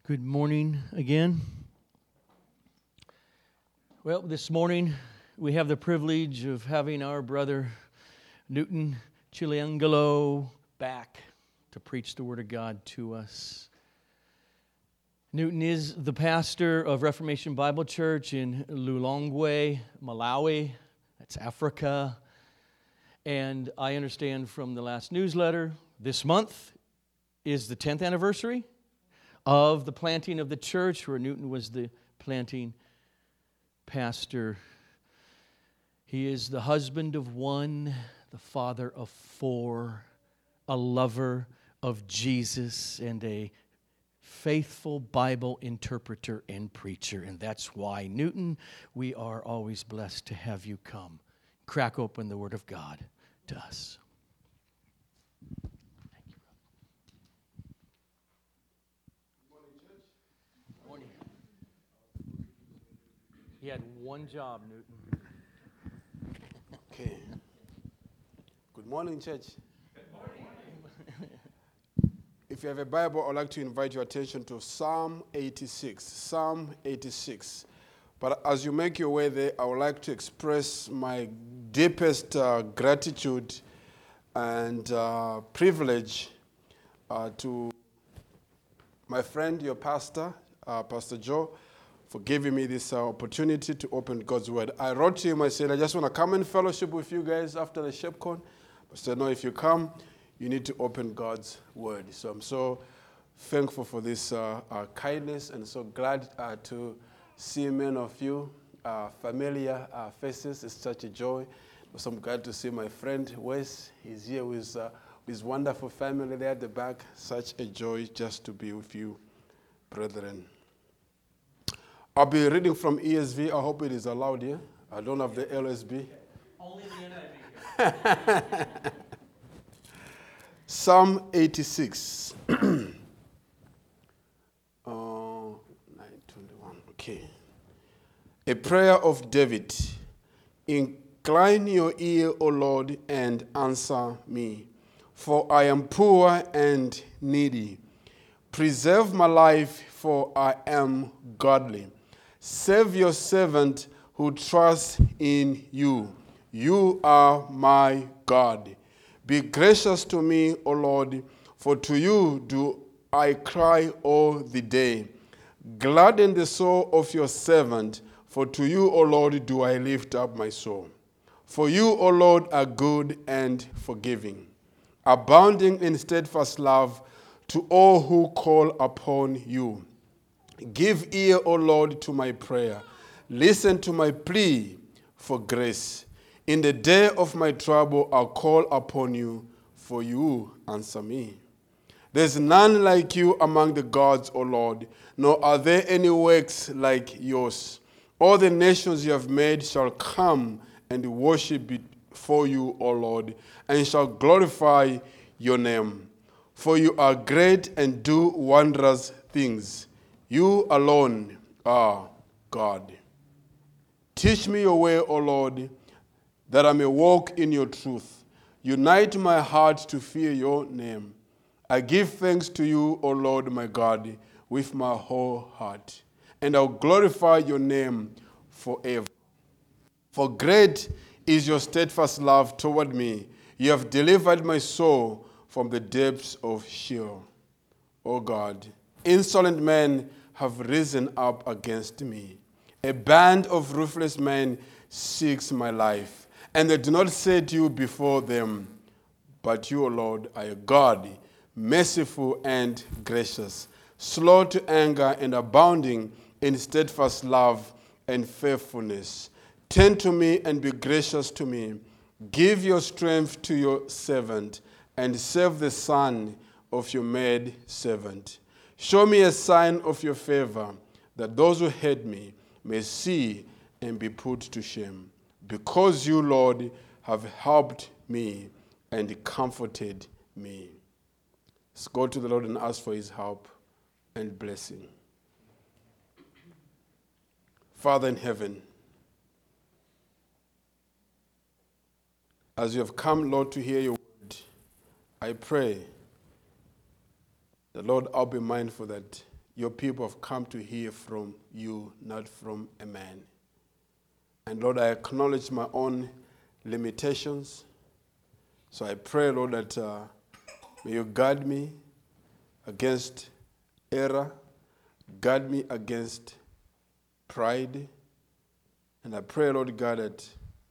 Good morning again. Well, this morning we have the privilege of having our brother Newton Chiliangelo back to preach the Word of God to us. Newton is the pastor of Reformation Bible Church in Lilongwe, Malawi. That's Africa. And I understand from the last newsletter, this month is the 10th anniversary of the planting of the church, where Newton was the planting pastor. He is the husband of one, the father of four, a lover of Jesus, and a faithful Bible interpreter and preacher. And that's why, Newton, we are always blessed to have you come. Crack open the Word of God to us. He had one job, Newton. Okay. Good morning, church. Good morning. If you have a Bible, I'd like to invite your attention to Psalm 86. Psalm 86. But as you make your way there, I would like to express my deepest gratitude and privilege to my friend, your pastor, Pastor Joe, for giving me this opportunity to open God's Word. I wrote to him, I said, I just want to come and fellowship with you guys after the ShepCon. I said, no, if you come, you need to open God's Word. So I'm so thankful for this kindness and so glad to see many of you familiar faces. It's such a joy. So I'm glad to see my friend Wes. He's here with his wonderful family there at the back. Such a joy just to be with you, brethren. I'll be reading from ESV. I hope it is allowed here. I don't have the LSB. Only the NIV. Psalm 86. 9:21. Okay. A prayer of David. Incline your ear, O Lord, and answer me, for I am poor and needy. Preserve my life, for I am godly. Save your servant who trusts in you. You are my God. Be gracious to me, O Lord, for to you do I cry all the day. Gladden the soul of your servant, for to you, O Lord, do I lift up my soul. For you, O Lord, are good and forgiving, abounding in steadfast love to all who call upon you. Give ear, O Lord, to my prayer. Listen to my plea for grace. In the day of my trouble, I'll call upon you, for you answer me. There's none like you among the gods, O Lord, nor are there any works like yours. All the nations you have made shall come and worship before you, O Lord, and shall glorify your name. For you are great and do wondrous things. You alone are God. Teach me your way, O Lord, that I may walk in your truth. Unite my heart to fear your name. I give thanks to you, O Lord, my God, with my whole heart, and I'll glorify your name forever. For great is your steadfast love toward me. You have delivered my soul from the depths of Sheol. O God, insolent men have risen up against me. A band of ruthless men seeks my life, and they do not set you before them. But you, O Lord, are a God, merciful and gracious, slow to anger and abounding in steadfast love and faithfulness. Turn to me and be gracious to me. Give your strength to your servant, and save the son of your maid servant. Show me a sign of your favor, that those who hate me may see and be put to shame. Because you, Lord, have helped me and comforted me. Let's go to the Lord and ask for his help and blessing. Father in heaven, as you have come, Lord, to hear your word, I pray that, Lord, I'll be mindful that your people have come to hear from you, not from a man. And Lord, I acknowledge my own limitations. So I pray, Lord, that may you guard me against error, guard me against pride. And I pray, Lord God, that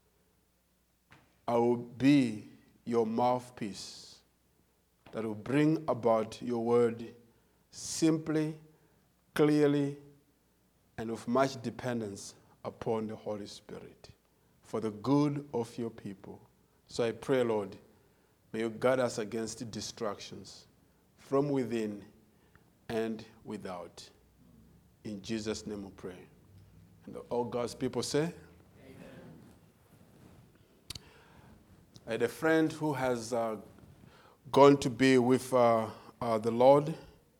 I will be your mouthpiece that will bring about your word simply, clearly, and with much dependence upon the Holy Spirit for the good of your people. So I pray, Lord, may you guard us against distractions from within and without. In Jesus' name we pray. And all God's people say, Amen. I had a friend who has gone to be with the Lord.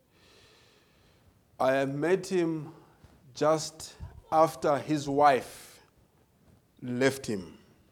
I met him just after his wife left him.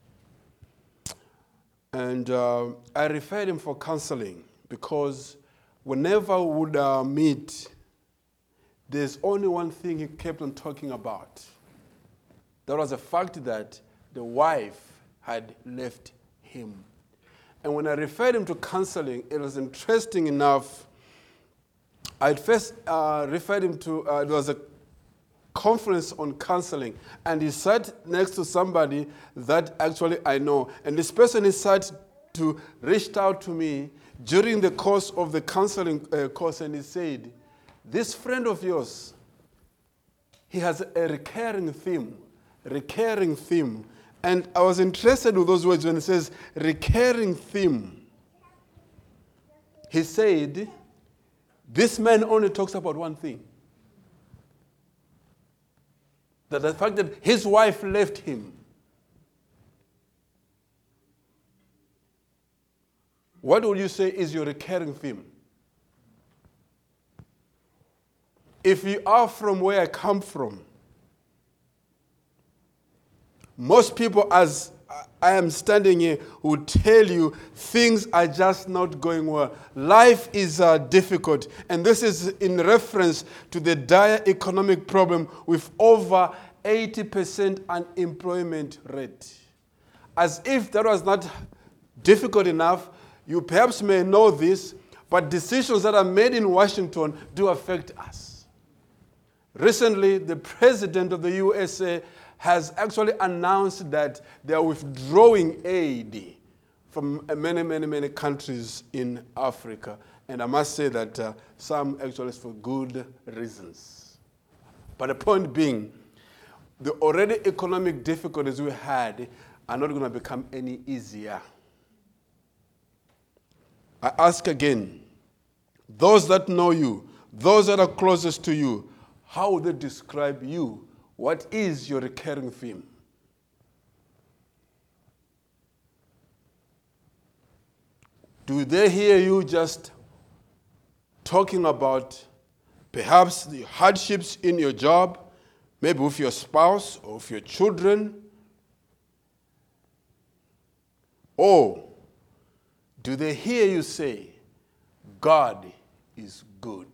And I referred him for counseling because whenever we would meet, there's only one thing he kept on talking about. That was the fact that the wife had left him. And when I referred him to counseling, it was interesting enough. I first referred him to, there was a conference on counseling, and he sat next to somebody that actually I know. And this person he sat to reached out to me during the course of the counseling course, and he said, this friend of yours, he has a recurring theme. And I was interested with those words when it says recurring theme. He said, this man only talks about one thing. That the fact that his wife left him. What would you say is your recurring theme? If you are from where I come from, most people, as I am standing here, will tell you things are just not going well. Life is difficult. And this is in reference to the dire economic problem with over 80% unemployment rate. As if that was not difficult enough, you perhaps may know this, but decisions that are made in Washington do affect us. Recently, the president of the USA has actually announced that they are withdrawing aid from many countries in Africa. And I must say that some actually for good reasons. But the point being, the already economic difficulties we had are not going to become any easier. I ask again, those that know you, those that are closest to you, how would they describe you? What is your recurring theme? Do they hear you just talking about perhaps the hardships in your job, maybe with your spouse or with your children? Or do they hear you say, God is good?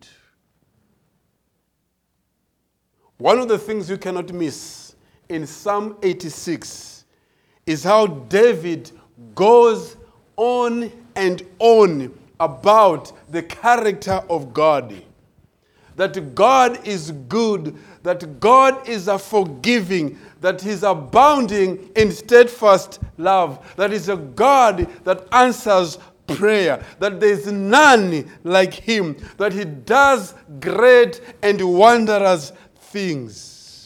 One of the things you cannot miss in Psalm 86 is how David goes on and on about the character of God. That God is good, that God is a forgiving, that He's abounding in steadfast love, that He's a God that answers prayer, that there is none like Him, that He does great and wondrous things.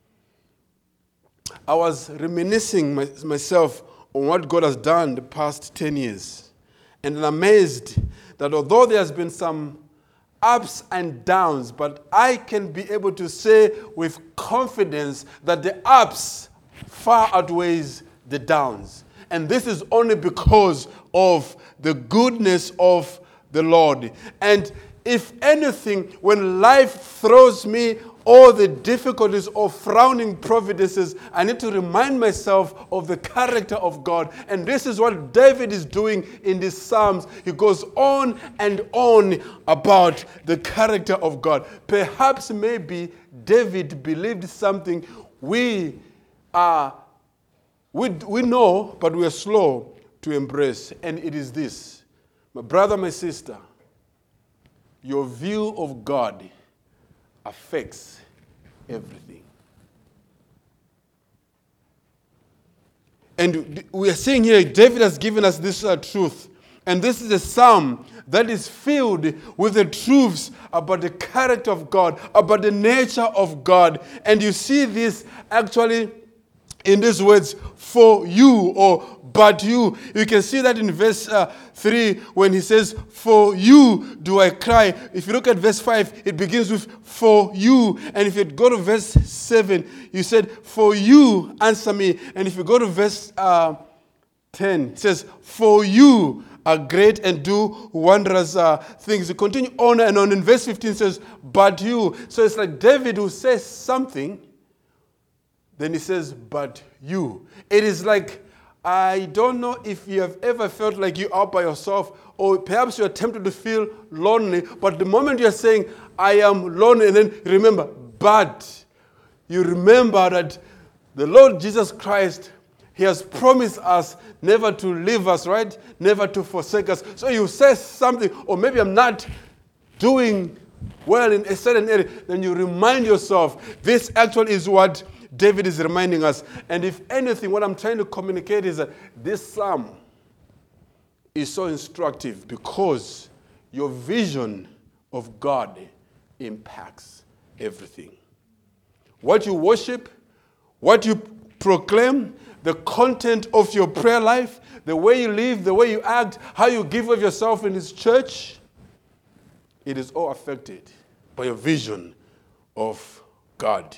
I was reminiscing myself on what God has done the past 10 years. And I'm amazed that although there has been some ups and downs, but I can be able to say with confidence that the ups far outweighs the downs. And this is only because of the goodness of the Lord. And if anything, when life throws me all the difficulties or frowning providences, I need to remind myself of the character of God. And this is what David is doing in these Psalms. He goes on and on about the character of God. Perhaps maybe David believed something we know, but we are slow to embrace. And it is this. My brother, my sister, your view of God affects everything. And we are seeing here, David has given us this truth. And this is a psalm that is filled with the truths about the character of God, about the nature of God. And you see this actually in these words, for you, or but you. You can see that in verse 3 when he says, for you do I cry. If you look at verse 5, it begins with, for you. And if you go to verse 7, you said, for you answer me. And if you go to verse 10, it says, for you are great and do wondrous things. You continue on and on. In verse 15 it says, but you. So it's like David who says something, then he says, but you. It is like, I don't know if you have ever felt like you are by yourself, or perhaps you're tempted to feel lonely, but the moment you're saying, I am lonely, and then remember, but you remember that the Lord Jesus Christ, He has promised us never to leave us, right? Never to forsake us. So you say something, or maybe I'm not doing well in a certain area, then you remind yourself, this actually is what David is reminding us. And if anything, what I'm trying to communicate is that this psalm is so instructive because your vision of God impacts everything. What you worship, what you proclaim, the content of your prayer life, the way you live, the way you act, how you give of yourself in His church, it is all affected by your vision of God.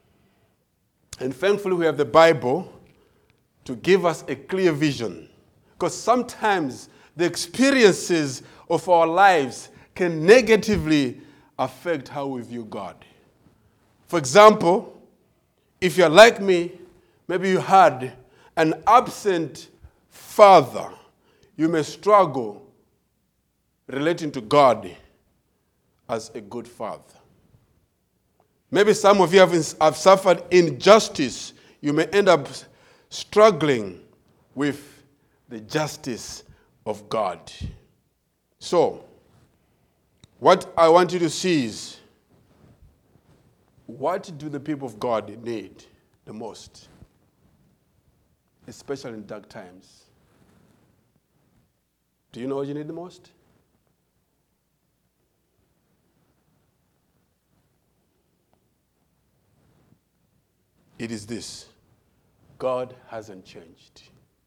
And thankfully, we have the Bible to give us a clear vision. Because sometimes the experiences of our lives can negatively affect how we view God. For example, if you're like me, maybe you had an absent father, you may struggle relating to God as a good father. Maybe some of you have suffered injustice. You may end up struggling with the justice of God. So, what I want you to see is, what do the people of God need the most? Especially in dark times. Do you know what you need the most? It is this: God hasn't changed.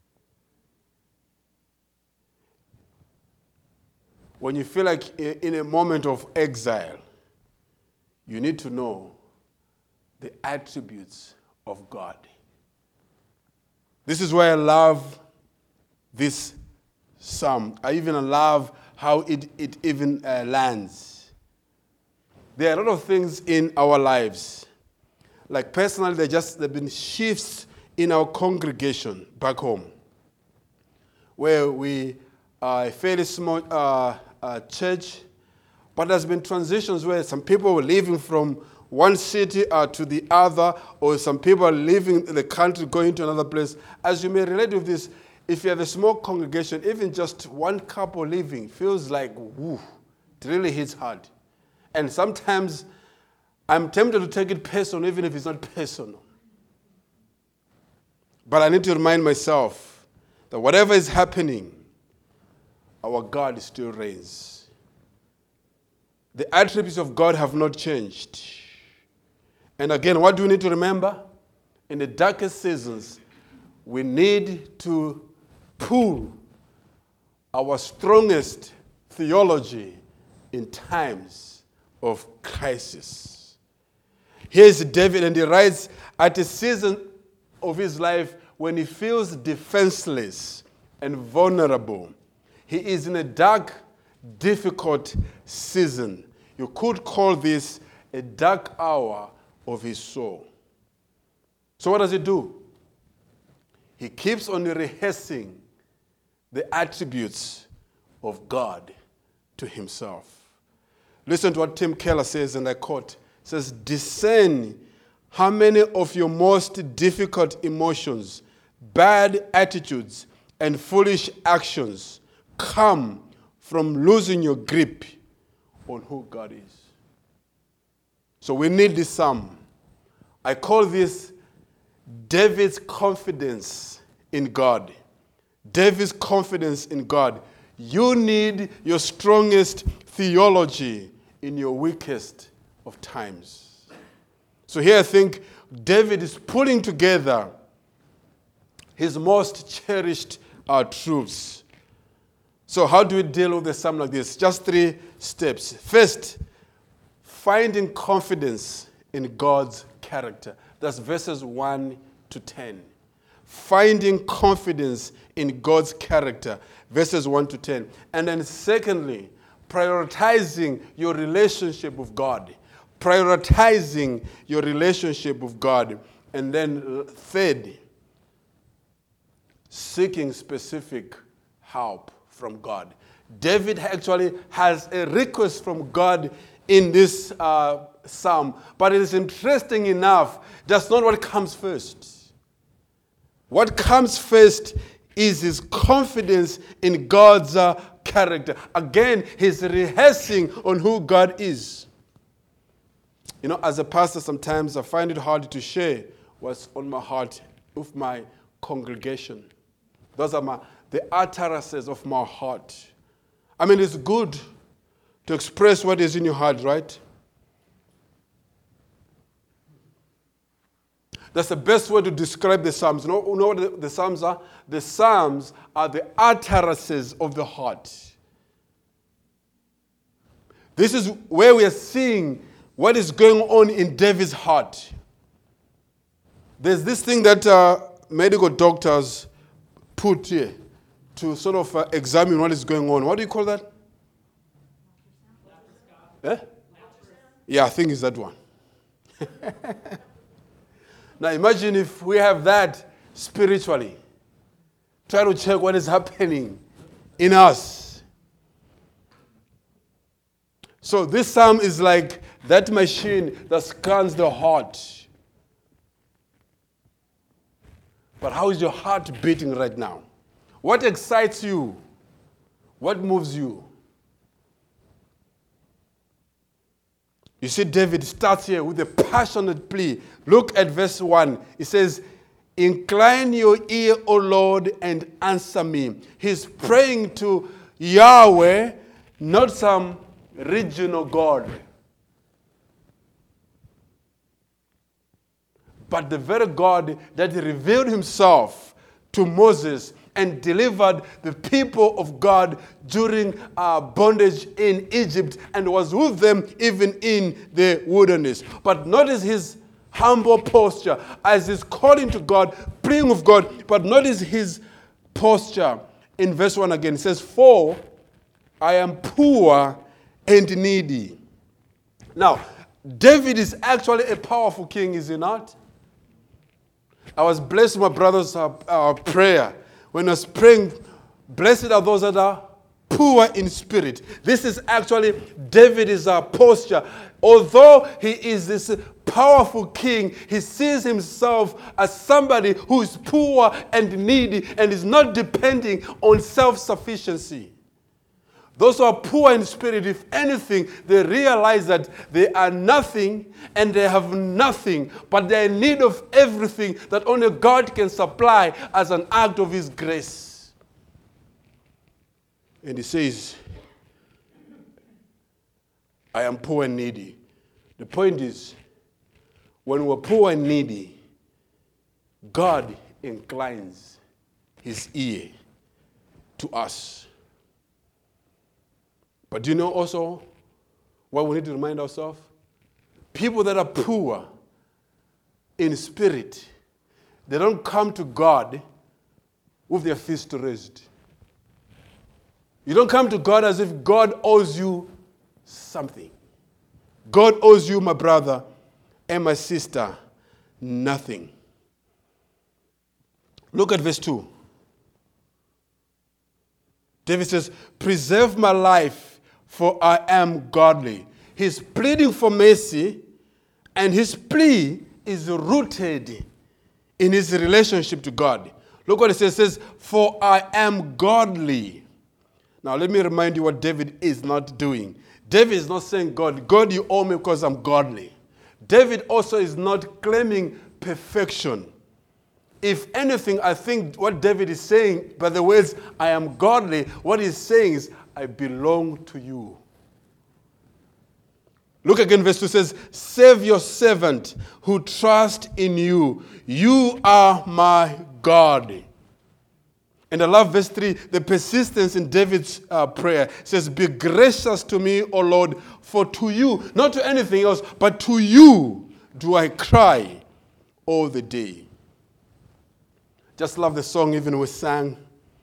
When you feel like in a moment of exile, you need to know the attributes of God. This is why I love this psalm. I even love how it even lands. There are a lot of things in our lives. Like personally, there have been shifts in our congregation back home, where we are a fairly small church, but there's been transitions where some people were leaving from one city to the other, or some people are leaving the country going to another place. As you may relate with this, if you have a small congregation, even just one couple leaving feels like, woo, it really hits hard. And sometimes I'm tempted to take it personal, even if it's not personal. But I need to remind myself that whatever is happening, our God still reigns. The attributes of God have not changed. And again, what do we need to remember? In the darkest seasons, we need to pull our strongest theology in times of crisis. Here's David, and he writes at a season of his life when he feels defenseless and vulnerable. He is in a dark, difficult season. You could call this a dark hour of his soul. So what does he do? He keeps on rehearsing the attributes of God to himself. Listen to what Tim Keller says, and I quote. He says, discern how many of your most difficult emotions, bad attitudes, and foolish actions come from losing your grip on who God is. So we need this psalm. I call this David's confidence in God. David's confidence in God. You need your strongest theology in your weakest of times. So here I think David is putting together his most cherished truths. So how do we deal with a psalm like this? Just 3 steps. First, finding confidence in God's character. That's verses 1 to 10. Finding confidence in God's character, verses 1 to 10. And then secondly, prioritizing your relationship with God. Prioritizing your relationship with God. And then third, seeking specific help from God. David actually has a request from God in this psalm, but it is interesting enough, that's not what comes first. What comes first is his confidence in God's character. Again, he's rehearsing on who God is. You know, as a pastor, sometimes I find it hard to share what's on my heart with my congregation. Those are the utterances of my heart. I mean, it's good to express what is in your heart, right? That's the best way to describe the Psalms. You know what the Psalms are? The Psalms are the utterances of the heart. This is where we are seeing what is going on in David's heart. There's this thing that medical doctors put here to sort of examine what is going on. What do you call that? Eh? Yeah, I think it's that one. Now imagine if we have that spiritually. Try to check what is happening in us. So this psalm is like that machine that scans the heart. But how is your heart beating right now? What excites you? What moves you? You see, David starts here with a passionate plea. Look at verse 1. It says, incline your ear, O Lord, and answer me. He's praying to Yahweh, not some regional God, but the very God that revealed himself to Moses and delivered the people of God during bondage in Egypt and was with them even in the wilderness. But notice his humble posture as he's calling to God, praying with God, but notice his posture in verse 1 again. It says, for I am poor and needy. Now, David is actually a powerful king, is he not? I was blessed with my brother's prayer. When I was praying, blessed are those that are poor in spirit. This is actually David's posture. Although he is this powerful king, he sees himself as somebody who is poor and needy and is not depending on self-sufficiency. Those who are poor in spirit, if anything, they realize that they are nothing and they have nothing, but they are in need of everything that only God can supply as an act of his grace. And he says, I am poor and needy. The point is, when we're poor and needy, God inclines his ear to us. But do you know also what we need to remind ourselves? People that are poor in spirit, they don't come to God with their fist raised. You don't come to God as if God owes you something. God owes you, my brother, and my sister nothing. Look at verse 2. David says, preserve my life, for I am godly. He's pleading for mercy, and his plea is rooted in his relationship to God. Look what it says. It says, for I am godly. Now let me remind you what David is not doing. David is not saying, God, you owe me because I'm godly. David also is not claiming perfection. If anything, I think what David is saying by the words, I am godly, what he's saying is, I belong to you. Look again, verse 2 says, save your servant who trusts in you. You are my God. And I love verse 3, the persistence in David's prayer. It says, be gracious to me, O Lord, for to you, not to anything else, but to you do I cry all the day. Just love the song even we sang.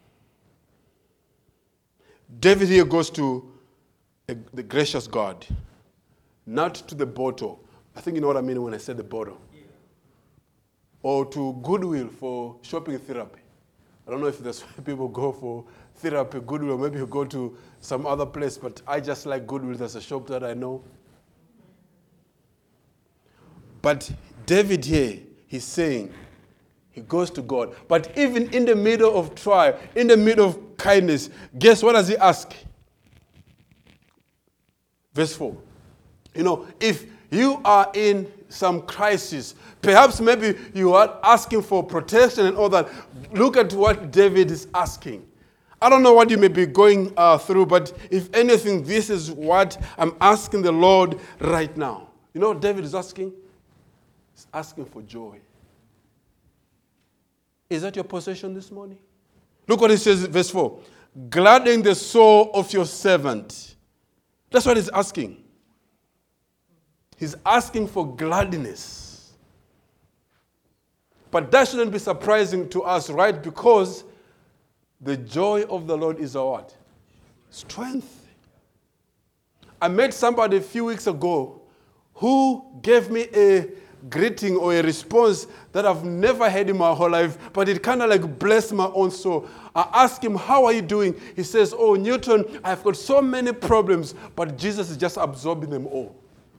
David here goes to the gracious God, not to the bottle. I think you know what I mean when I said the bottle. Yeah. Or to Goodwill for shopping therapy. I don't know if that's why people go for therapy, Goodwill. Maybe you go to some other place, but I just like Goodwill. That's a shop that I know. But David here, he's saying, he goes to God. But even in the middle of trial, in the middle of kindness, guess what does he ask? Verse 4. You know, if you are in some crisis, perhaps maybe you are asking for protection and all that, look at what David is asking. I don't know what you may be going through, but if anything, this is what I'm asking the Lord right now. You know what David is asking? He's asking for joy. Is that your possession this morning? Look what it says, verse 4. Gladden the soul of your servant. That's what he's asking. He's asking for gladness. But that shouldn't be surprising to us, right? Because the joy of the Lord is our what? Strength. I met somebody a few weeks ago who gave me a greeting or a response that I've never had in my whole life, but it kind of like blessed my own soul. I asked him, how are you doing? He says, oh, Newton, I've got so many problems, but Jesus is just absorbing them all.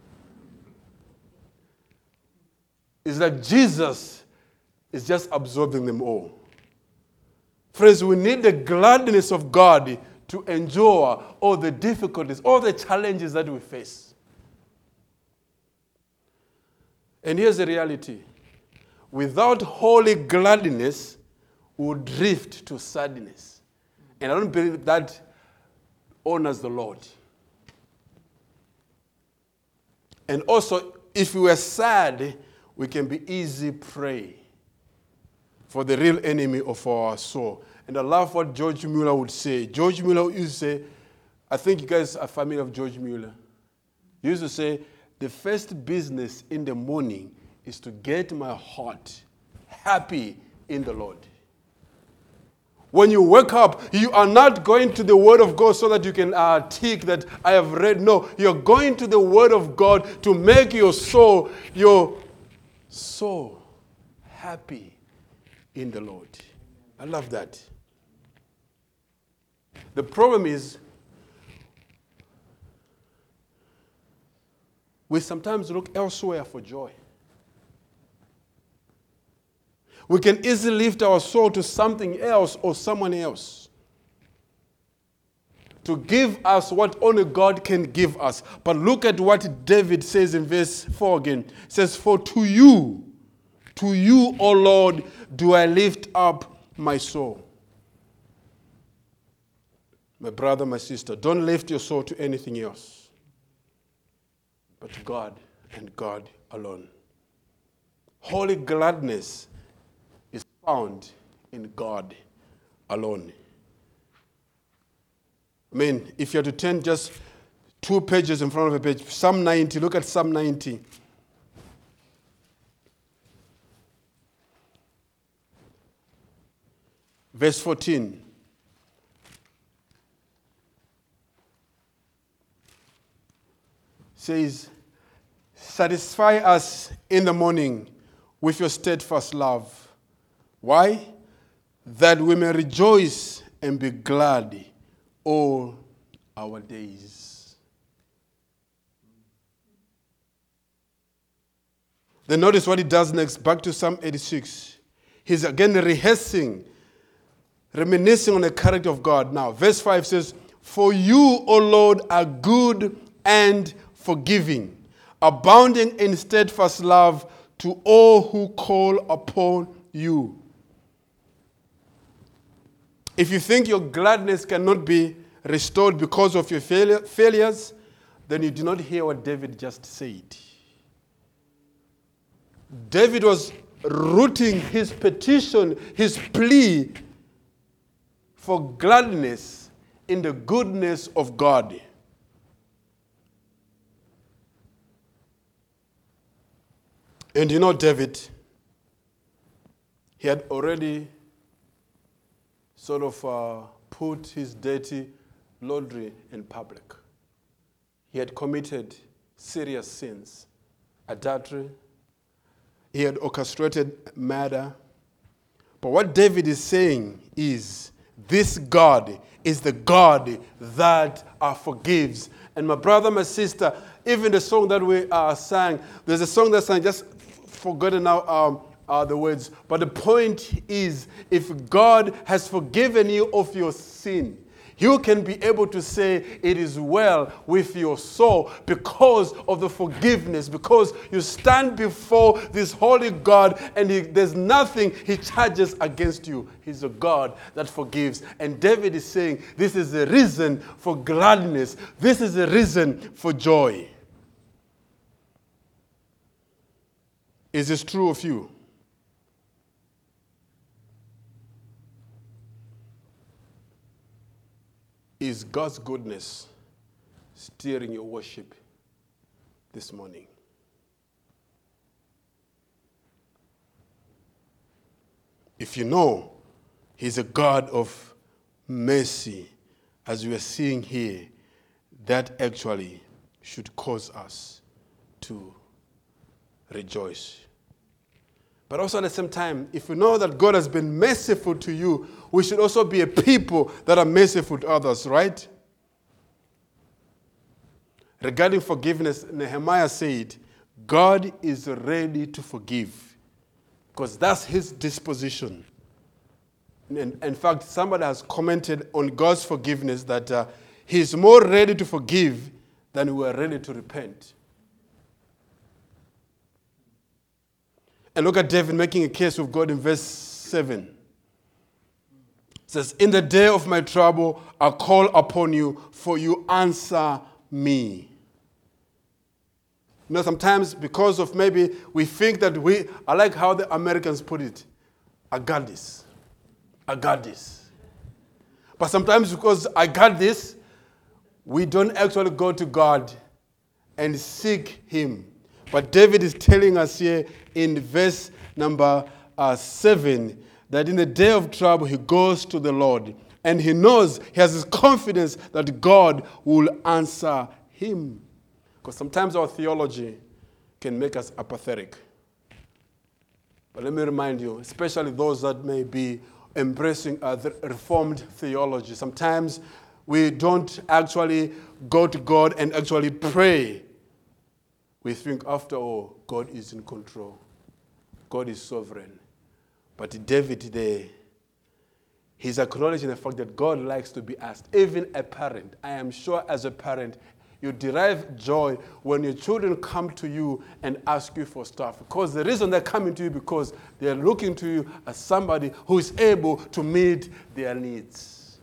It's like Jesus is just absorbing them all. Friends, we need the gladness of God to endure all the difficulties, all the challenges that we face. And here's the reality. Without holy gladness, we will drift to sadness. And I don't believe that honors the Lord. And also, if we are sad, we can be easy prey for the real enemy of our soul. And I love what George Mueller would say. George Mueller used to say, I think you guys are familiar with George Mueller. He used to say, the first business in the morning is to get my heart happy in the Lord. When you wake up, you are not going to the Word of God so that you can tick that I have read. No, you're going to the Word of God to make your soul happy in the Lord. I love that. The problem is, we sometimes look elsewhere for joy. We can easily lift our soul to something else or someone else to give us what only God can give us. But look at what David says in verse 4 again. It says, for to you, O Lord, do I lift up my soul. My brother, my sister, don't lift your soul to anything else but to God and God alone. Holy gladness is found in God alone. I mean, if you had to turn just 2 pages in front of a page, Psalm 90, look at Psalm 90. Verse 14. Says, Satisfy us in the morning with your steadfast love. Why? That we may rejoice and be glad all our days. Then notice what he does next. Back to Psalm 86. He's again rehearsing, reminiscing on the character of God. Now, verse 5 says, "For you, O Lord, are good and forgiving, abounding in steadfast love to all who call upon you." If you think your gladness cannot be restored because of your failures, then you do not hear what David just said. David was rooting his petition, his plea for gladness in the goodness of God. And you know, David, he had already sort of put his dirty laundry in public. He had committed serious sins, adultery. He had orchestrated murder. But what David is saying is, this God is the God that forgives. And my brother, my sister, even the song that we sang, there's a song that sang, just forgotten now the words. But the point is, if God has forgiven you of your sin, you can be able to say it is well with your soul because of the forgiveness, because you stand before this holy God and there's nothing he charges against you. He's a God that forgives. And David is saying this is the reason for gladness. This is the reason for joy. Is this true of you? Is God's goodness steering your worship this morning? If you know he's a God of mercy, as we are seeing here, that actually should cause us to rejoice. But also at the same time, if we know that God has been merciful to you, we should also be a people that are merciful to others, right? Regarding forgiveness, Nehemiah said, God is ready to forgive because that's his disposition. In fact, somebody has commented on God's forgiveness that he's more ready to forgive than we are ready to repent. And look at David making a case with God in verse 7. It says, "In the day of my trouble, I call upon you, for you answer me." You know, sometimes because of maybe we think that I like how the Americans put it, I got this. I got this. But sometimes because I got this, we don't actually go to God and seek him. But David is telling us here in verse number 7 that in the day of trouble he goes to the Lord. And he knows, he has this confidence that God will answer him. Because sometimes our theology can make us apathetic. But let me remind you, especially those that may be embracing the Reformed theology, sometimes we don't actually go to God and actually pray. We think, after all, God is in control. God is sovereign. But David there, he's acknowledging the fact that God likes to be asked. Even a parent, I am sure as a parent, you derive joy when your children come to you and ask you for stuff. Because the reason they're coming to you because they're looking to you as somebody who is able to meet their needs.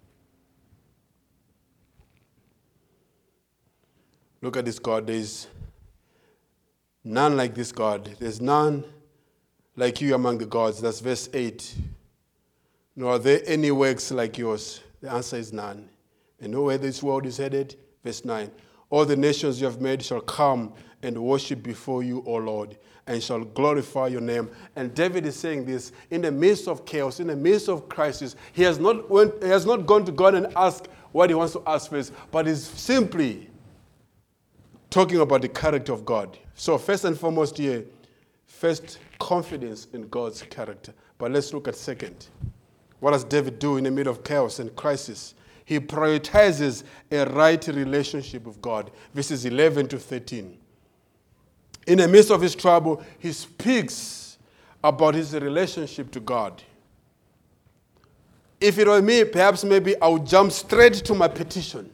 Look at this God. There's none like this God. There's none like you among the gods. That's verse 8. Nor are there any works like yours. The answer is none. And know where this world is headed? Verse 9. All the nations you have made shall come and worship before you, O Lord, and shall glorify your name. And David is saying this in the midst of chaos, in the midst of crisis. He has not gone to God and asked what he wants to ask first, but is simply talking about the character of God. So first and foremost here, first, confidence in God's character. But let's look at second. What does David do in the middle of chaos and crisis? He prioritizes a right relationship with God. Verses 11 to 13. In the midst of his trouble, he speaks about his relationship to God. If it were me, perhaps maybe I would jump straight to my petition.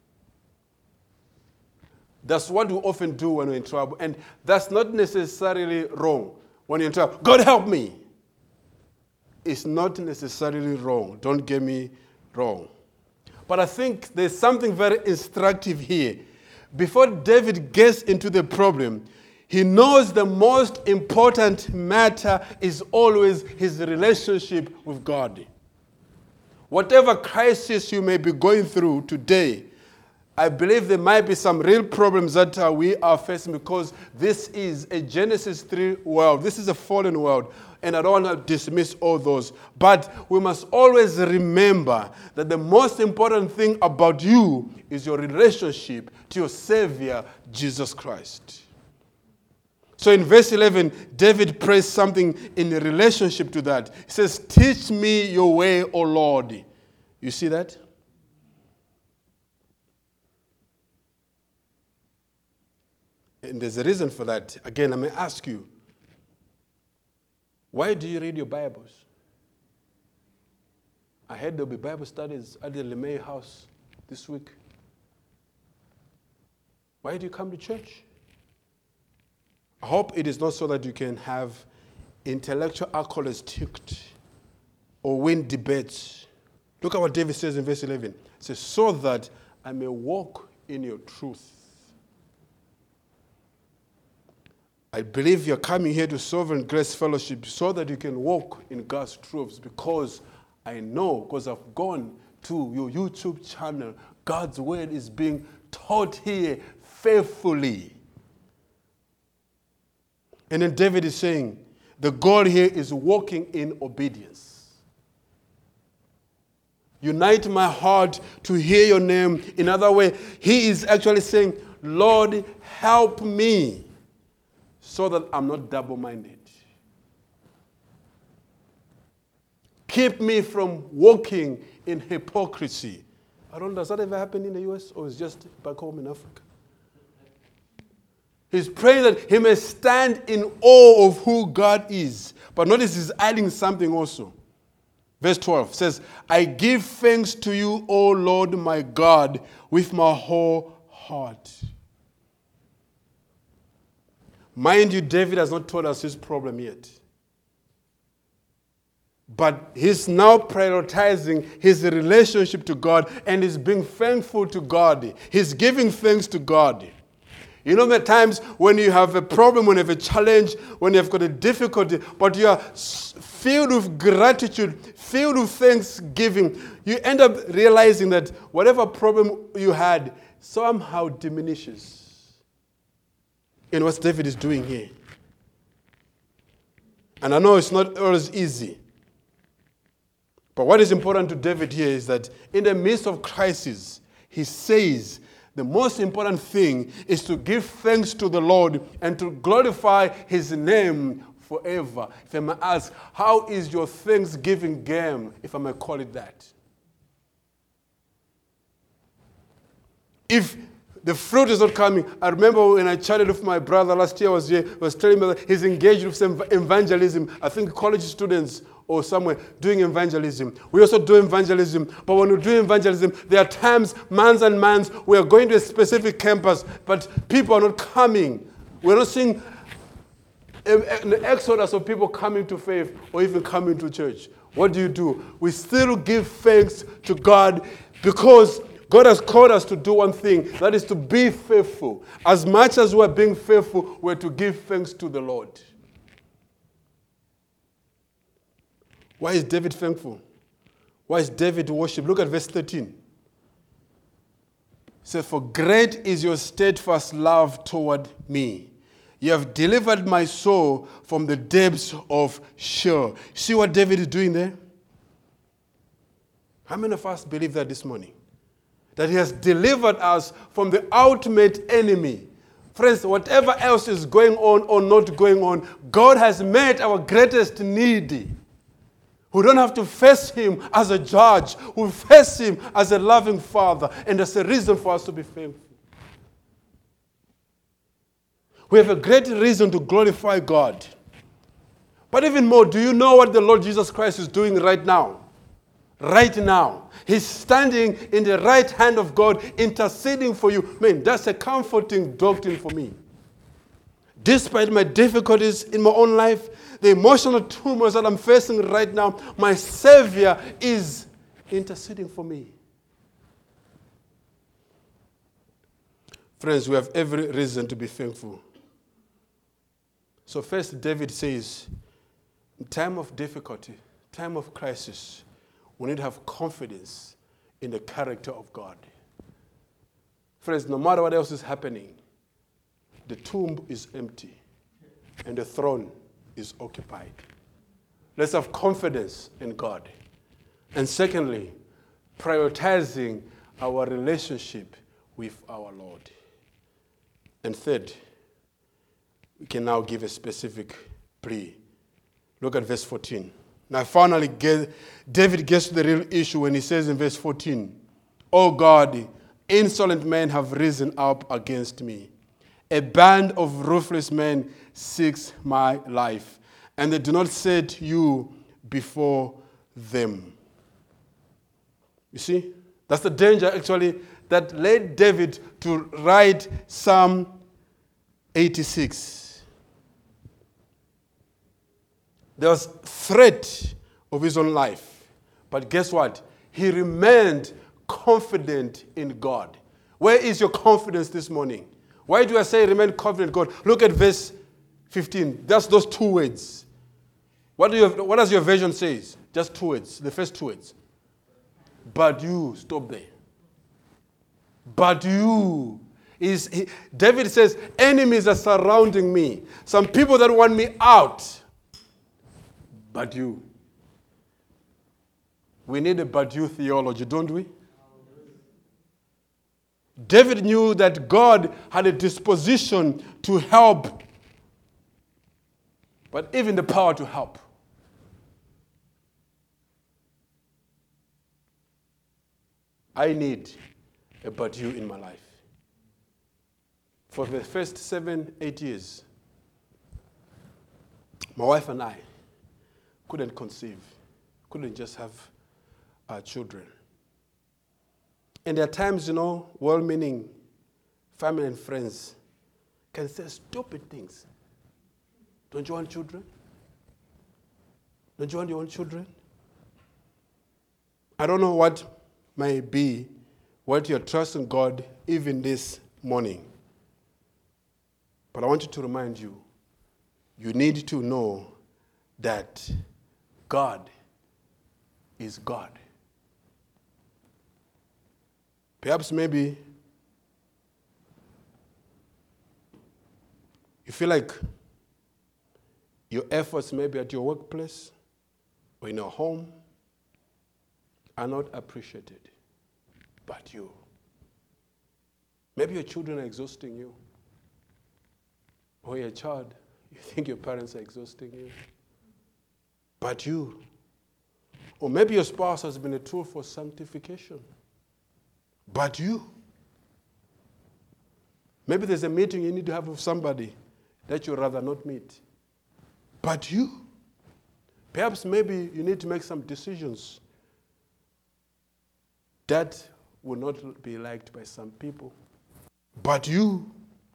That's what we often do when we're in trouble. And that's not necessarily wrong. When you're in trouble, God help me. It's not necessarily wrong. Don't get me wrong. But I think there's something very instructive here. Before David gets into the problem, he knows the most important matter is always his relationship with God. Whatever crisis you may be going through today, I believe there might be some real problems that we are facing because this is a Genesis 3 world. This is a fallen world, and I don't want to dismiss all those. But we must always remember that the most important thing about you is your relationship to your Savior, Jesus Christ. So in verse 11, David prays something in relationship to that. He says, teach me your way, O Lord. You see that? And there's a reason for that. Again, I may ask you, why do you read your Bibles? I heard there'll be Bible studies at the LeMay house this week. Why do you come to church? I hope it is not so that you can have intellectual accolades ticked or win debates. Look at what David says in verse 11. It says, so that I may walk in your truth. I believe you're coming here to Sovereign Grace Fellowship so that you can walk in God's truths, because I know, because I've gone to your YouTube channel, God's word is being taught here faithfully. And then David is saying, the goal here is walking in obedience. Unite my heart to hear your name. In other words, he is actually saying, Lord, help me so that I'm not double-minded. Keep me from walking in hypocrisy. I don't know, does that ever happen in the U.S. or is it just back home in Africa? He's praying that he may stand in awe of who God is. But notice he's adding something also. Verse 12 says, I give thanks to you, O Lord my God, with my whole heart. Mind you, David has not told us his problem yet. But he's now prioritizing his relationship to God and he's being thankful to God. He's giving thanks to God. You know, there are times when you have a problem, when you have a challenge, when you have got a difficulty, but you are filled with gratitude, filled with thanksgiving, you end up realizing that whatever problem you had somehow diminishes. And what David is doing here. And I know it's not always easy. But what is important to David here is that in the midst of crisis, he says, the most important thing is to give thanks to the Lord and to glorify his name forever. If I may ask, how is your Thanksgiving game, if I may call it that? If the fruit is not coming. I remember when I chatted with my brother last year, was telling me that he's engaged with some evangelism. I think college students or somewhere doing evangelism. We also do evangelism. But when we do evangelism, there are times, months and months, we are going to a specific campus, but people are not coming. We're not seeing an exodus of people coming to faith or even coming to church. What do? We still give thanks to God because God has called us to do one thing, that is to be faithful. As much as we're being faithful, we're to give thanks to the Lord. Why is David thankful? Why is David worship? Look at verse 13. It says, for great is your steadfast love toward me. You have delivered my soul from the depths of Sheol. See what David is doing there? How many of us believe that this morning? That he has delivered us from the ultimate enemy, Friends, whatever else is going on or not going on, God has met our greatest need. We don't have to face him as a judge. We face him as a loving father. And that's a reason for us to be thankful. We have a great reason to glorify God. But even more, do you know what the Lord Jesus Christ is doing right now? Right now. He's standing in the right hand of God, interceding for you. Man, that's a comforting doctrine for me. Despite my difficulties in my own life, the emotional tumors that I'm facing right now, my Savior is interceding for me. Friends, we have every reason to be thankful. So first, David says, in time of difficulty, time of crisis, we need to have confidence in the character of God. Friends, no matter what else is happening, the tomb is empty and the throne is occupied. Let's have confidence in God. And secondly, prioritizing our relationship with our Lord. And third, we can now give a specific plea. Look at verse 14. Now finally, David gets to the real issue when he says in verse 14, "O God, insolent men have risen up against me. A band of ruthless men seeks my life, and they do not set you before them." You see, that's the danger actually that led David to write Psalm 86. There was threat of his own life. But guess what? He remained confident in God. Where is your confidence this morning? Why do I say remain confident in God? Look at verse 15. That's those two words. What does your version say? Just two words. The first two words. But you. Stop there. But you. David says, enemies are surrounding me. Some people that want me out. But you. We need a but you theology, don't we? David knew that God had a disposition to help, but even the power to help. I need a but you in my life. For the first 7-8 years, my wife and I couldn't conceive, couldn't just have our children. And there are times, well-meaning family and friends can say stupid things. Don't you want children? Don't you want your own children? I don't know what may be what you're trusting God even this morning. But I want you to remind you, you need to know that God is God. Perhaps maybe you feel like your efforts maybe at your workplace or in your home are not appreciated, but you. Maybe your children are exhausting you. Or you're a child, you think your parents are exhausting you. But you. Or maybe your spouse has been a tool for sanctification. But you. Maybe there's a meeting you need to have with somebody that you'd rather not meet. But you. Perhaps maybe you need to make some decisions that will not be liked by some people. But you.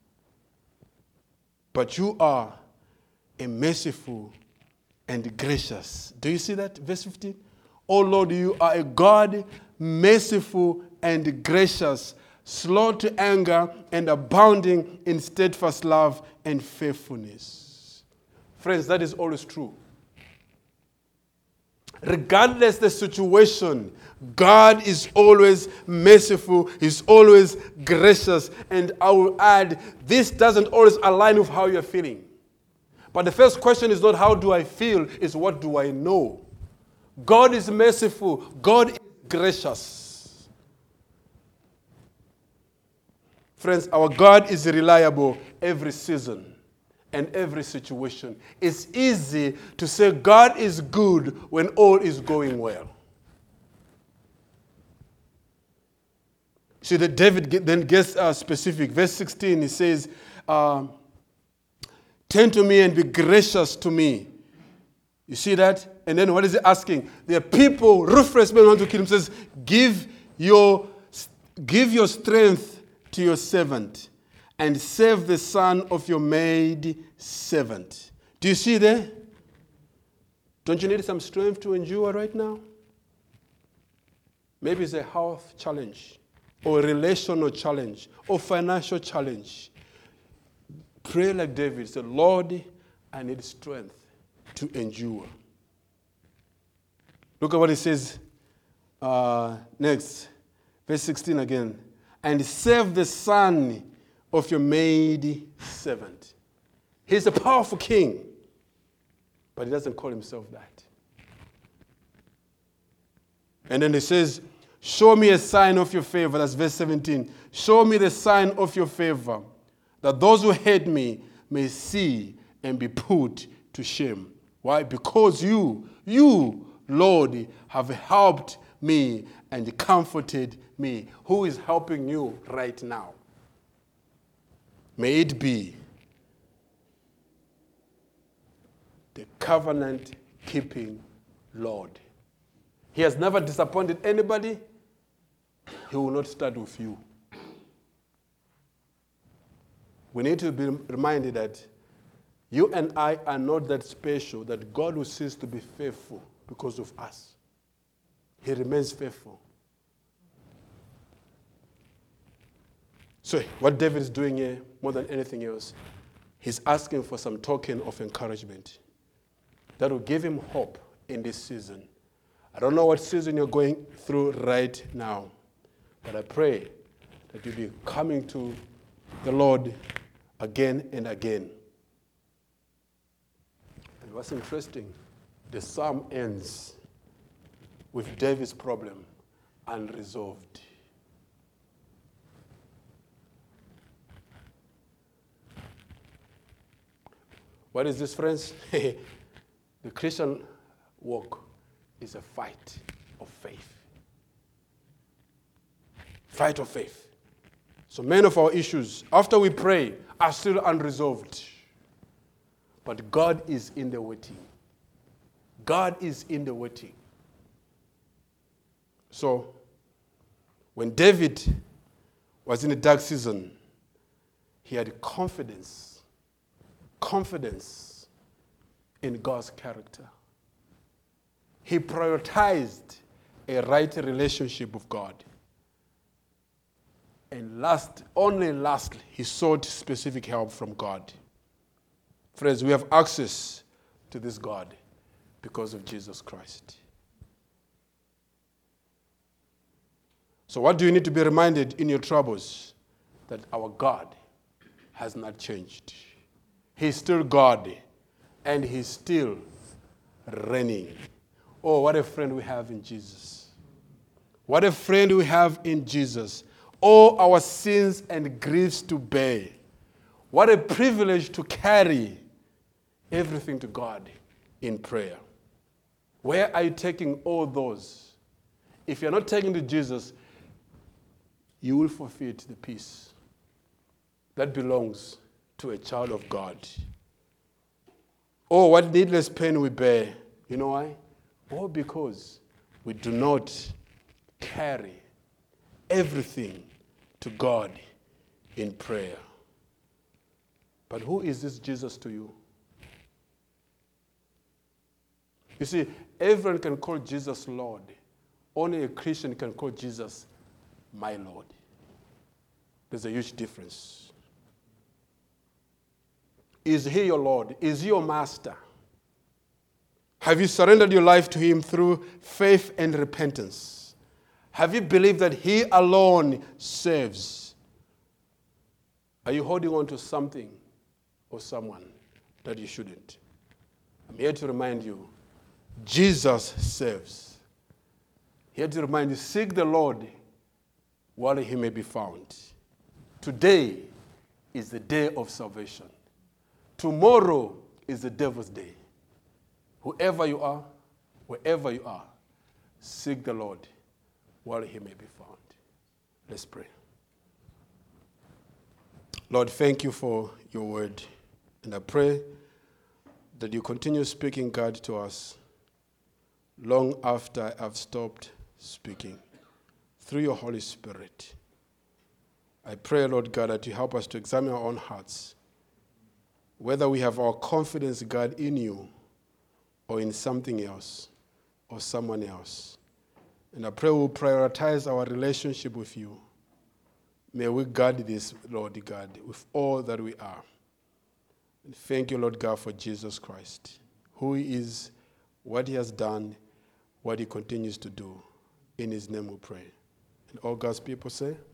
But you are a merciful and gracious. Do you see that? Verse 15. Oh Lord, you are a God merciful and gracious, slow to anger and abounding in steadfast love and faithfulness. Friends, that is always true. Regardless the situation, God is always merciful, He's always gracious, and I will add, this doesn't always align with how you're feeling. But the first question is not how do I feel, it's what do I know? God is merciful, God is gracious. Friends, our God is reliable every season and every situation. It's easy to say God is good when all is going well. See that David then gets specific. Verse 16, he says, turn to me and be gracious to me. You see that? And then what is he asking? There are people, ruthless men want to kill him, says, give your strength to your servant and save the son of your maid servant. Do you see there? Don't you need some strength to endure right now? Maybe it's a health challenge, or a relational challenge, or financial challenge. Pray like David. Say, Lord, I need strength to endure. Look at what it says next. Verse 16 again. And save the son of your maid servant. He's a powerful king, but he doesn't call himself that. And then he says, show me a sign of your favor. That's verse 17. Show me the sign of your favor, that those who hate me may see and be put to shame. Why? Because you, Lord, have helped me and comforted me. Who is helping you right now? May it be the covenant-keeping Lord. He has never disappointed anybody. He will not start with you. We need to be reminded that you and I are not that special, that God will cease to be faithful because of us. He remains faithful. So what David is doing here, more than anything else, he's asking for some token of encouragement that will give him hope in this season. I don't know what season you're going through right now, but I pray that you'll be coming to the Lord again and again. And what's interesting, the psalm ends with David's problem unresolved. What is this, friends? The Christian walk is a fight of faith. Fight of faith. So many of our issues, after we pray, are still unresolved. But God is in the waiting. God is in the waiting. So, when David was in a dark season, he had confidence in God's character. He prioritized a right relationship with God. And lastly, he sought specific help from God. Friends, we have access to this God because of Jesus Christ. So what do you need to be reminded in your troubles? That our God has not changed. He's still God, and he's still reigning. Oh, what a friend we have in Jesus. What a friend we have in Jesus. All our sins and griefs to bear. What a privilege to carry everything to God in prayer. Where are you taking all those? If you're not taking to Jesus, you will forfeit the peace that belongs to a child of God. Oh, what needless pain we bear. You know why? All because we do not carry everything to God in prayer. But who is this Jesus to you? You see, everyone can call Jesus Lord. Only a Christian can call Jesus my Lord. There's a huge difference. Is he your Lord? Is he your master? Have you surrendered your life to him through faith and repentance? Have you believed that he alone saves? Are you holding on to something or someone that you shouldn't? I'm here to remind you, Jesus saves. Here to remind you, seek the Lord while he may be found. Today is the day of salvation. Tomorrow is the devil's day. Whoever you are, wherever you are, seek the Lord while he may be found. Let's pray. Lord, thank you for your word. And I pray that you continue speaking, God, to us long after I've stopped speaking, through your Holy Spirit. I pray, Lord God, that you help us to examine our own hearts, whether we have our confidence, God, in you or in something else or someone else. And I pray we'll prioritize our relationship with you. May we guard this, Lord God, with all that we are. And thank you, Lord God, for Jesus Christ, who he is, what he has done, what he continues to do. In his name we pray. And all God's people say,